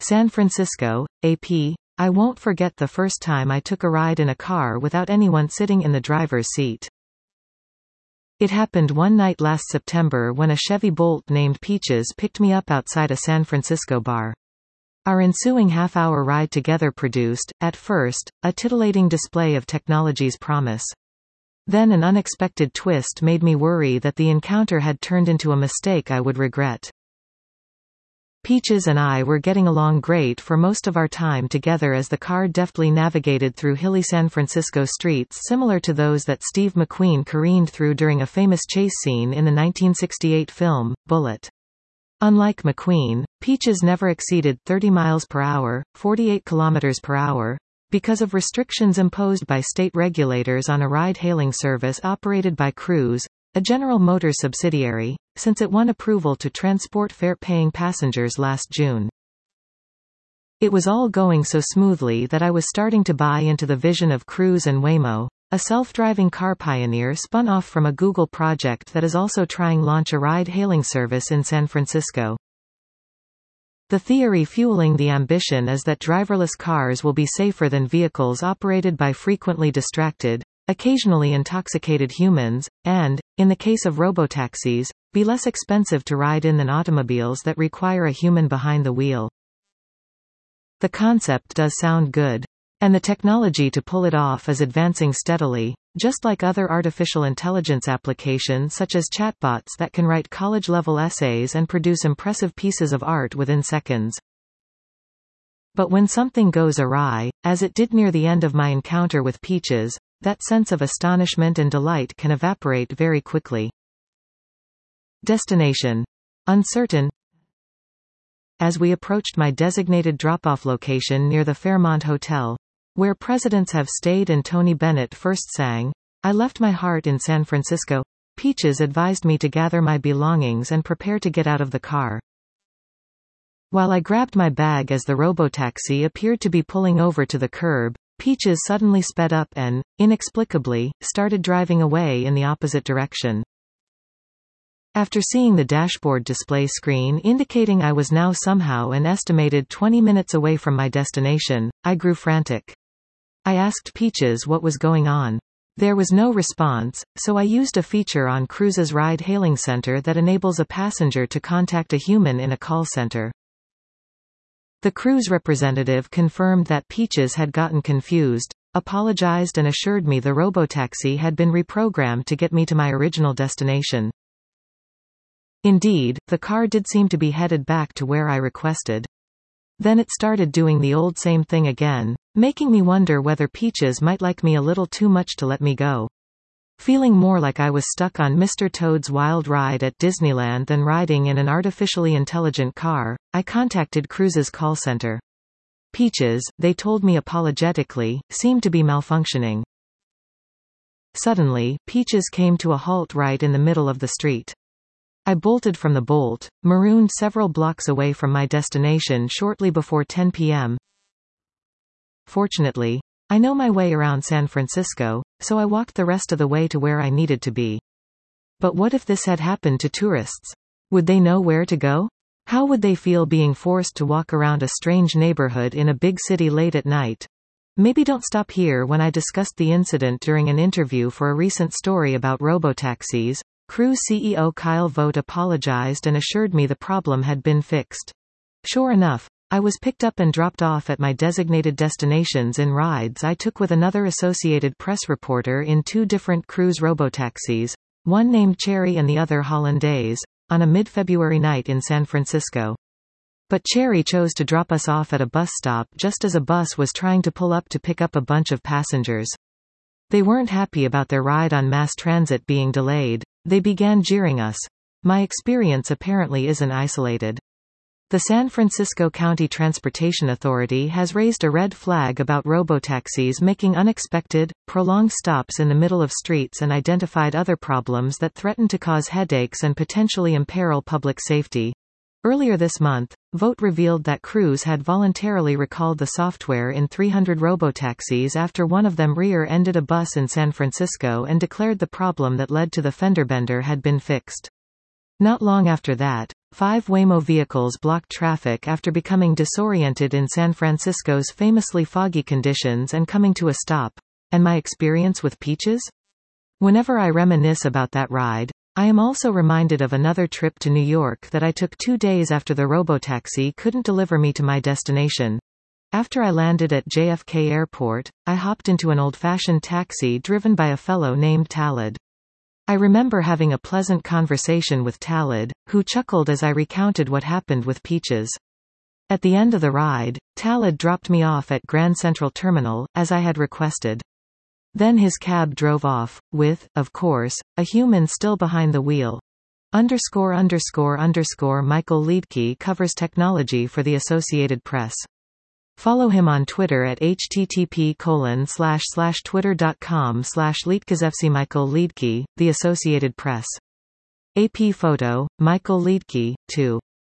San Francisco, AP. I won't forget the first time I took a ride in a car without anyone sitting in the driver's seat. It happened one night last September when a Chevy Bolt named Peaches picked me up outside a San Francisco bar. Our ensuing half-hour ride together produced, at first, a titillating display of technology's promise. Then an unexpected twist made me worry that the encounter had turned into a mistake I would regret. Peaches and I were getting along great for most of our time together as the car deftly navigated through hilly San Francisco streets similar to those that Steve McQueen careened through during a famous chase scene in the 1968 film, Bullitt. Unlike McQueen, Peaches never exceeded 30 miles per hour, 48 kilometers per hour, because of restrictions imposed by state regulators on a ride-hailing service operated by Cruise, a General Motors subsidiary, since it won approval to transport fare-paying passengers last June. It was all going so smoothly that I was starting to buy into the vision of Cruise and Waymo, a self-driving car pioneer spun off from a Google project that is also trying launch a ride-hailing service in San Francisco. The theory fueling the ambition is that driverless cars will be safer than vehicles operated by frequently distracted, occasionally intoxicated humans, and, in the case of robotaxis, be less expensive to ride in than automobiles that require a human behind the wheel. The concept does sound good. And the technology to pull it off is advancing steadily, just like other artificial intelligence applications such as chatbots that can write college-level essays and produce impressive pieces of art within seconds. But when something goes awry, as it did near the end of my encounter with Peaches, that sense of astonishment and delight can evaporate very quickly. Destination. Uncertain. As we approached my designated drop-off location near the Fairmont Hotel, where presidents have stayed and Tony Bennett first sang, "I left my heart in San Francisco," Peaches advised me to gather my belongings and prepare to get out of the car. While I grabbed my bag as the robotaxi appeared to be pulling over to the curb, Peaches suddenly sped up and, inexplicably, started driving away in the opposite direction. After seeing the dashboard display screen indicating I was now somehow an estimated 20 minutes away from my destination, I grew frantic. I asked Peaches what was going on. There was no response, so I used a feature on Cruise's ride-hailing center that enables a passenger to contact a human in a call center. The Cruise representative confirmed that Peaches had gotten confused, apologized and assured me the robotaxi had been reprogrammed to get me to my original destination. Indeed, the car did seem to be headed back to where I requested. Then it started doing the old same thing again, making me wonder whether Peaches might like me a little too much to let me go. Feeling more like I was stuck on Mr. Toad's Wild Ride at Disneyland than riding in an artificially intelligent car, I contacted Cruise's call center. Peaches, they told me apologetically, seemed to be malfunctioning. Suddenly, Peaches came to a halt right in the middle of the street. I bolted from the Bolt, marooned several blocks away from my destination shortly before 10 p.m. Fortunately, I know my way around San Francisco, so I walked the rest of the way to where I needed to be. But what if this had happened to tourists? Would they know where to go? How would they feel being forced to walk around a strange neighborhood in a big city late at night? Maybe don't stop here. When I discussed the incident during an interview for a recent story about robotaxis, Cruise CEO Kyle Vogt apologized and assured me the problem had been fixed. Sure enough, I was picked up and dropped off at my designated destinations in rides I took with another Associated Press reporter in two different Cruise robotaxis, one named Cherry and the other Hollandaise, on a mid-February night in San Francisco. But Cherry chose to drop us off at a bus stop just as a bus was trying to pull up to pick up a bunch of passengers. They weren't happy about their ride on mass transit being delayed. They began jeering us. My experience apparently isn't isolated. The San Francisco County Transportation Authority has raised a red flag about robotaxis making unexpected, prolonged stops in the middle of streets and identified other problems that threaten to cause headaches and potentially imperil public safety. Earlier this month, Vogt revealed that Cruise had voluntarily recalled the software in 300 robotaxis after one of them rear-ended a bus in San Francisco and declared the problem that led to the fender bender had been fixed. Not long after that, 5 Waymo vehicles blocked traffic after becoming disoriented in San Francisco's famously foggy conditions and coming to a stop. And my experience with Peaches? Whenever I reminisce about that ride, I am also reminded of another trip to New York that I took 2 days after the robotaxi couldn't deliver me to my destination. After I landed at JFK Airport, I hopped into an old-fashioned taxi driven by a fellow named Talid. I remember having a pleasant conversation with Talid, who chuckled as I recounted what happened with Peaches. At the end of the ride, Talid dropped me off at Grand Central Terminal, as I had requested. Then his cab drove off, with, of course, a human still behind the wheel. _____ Michael Liedtke covers technology for the Associated Press. Follow him on Twitter at http://twitter.com/Liedtkezefsi Michael Liedtke, The Associated Press. AP photo, Michael Liedtke, 2.